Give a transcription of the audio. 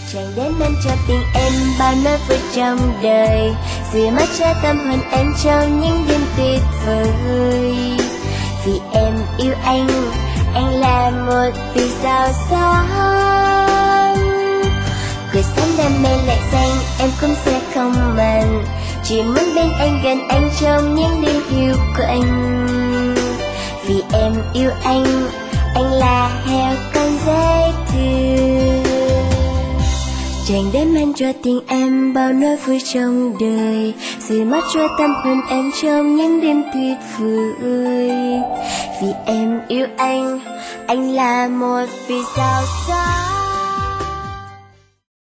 Chẳng đến em cho tình em bao nỗi vui trong đời, rửa mắt cho tâm hồn em trong những đêm tuyệt vời. Vì em yêu anh là một vì sao sáng. Cười sáng đam mê lại xanh em cũng sẽ không màng, chỉ muốn bên anh gần anh trong những đêm yêu quạnh. Vì em yêu anh là heo con dễ thương. Chẳng đếm anh cho tình em bao nỗi vui trong đời, rửa mắt cho tâm hồn em trong những đêm tuyệt vời. Vì em yêu anh là một vì sao sáng.